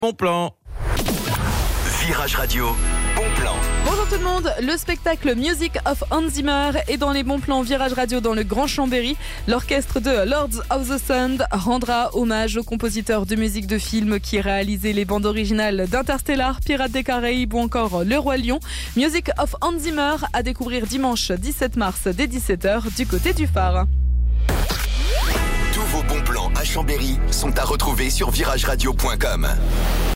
Bon plan. Virage Radio, bon plan. Bonjour tout le monde, le spectacle Music of Hans Zimmer est dans les bons plans Virage Radio dans le Grand Chambéry. L'orchestre de Lords of the Sound rendra hommage au compositeur de musique de film qui a réalisé les bandes originales d'Interstellar, Pirates des Caraïbes ou encore Le Roi Lion. Music of Hans Zimmer à découvrir dimanche 17 mars dès 17h du côté du phare. Tous vos bons plans à Chambéry sont à retrouver sur virageradio.com.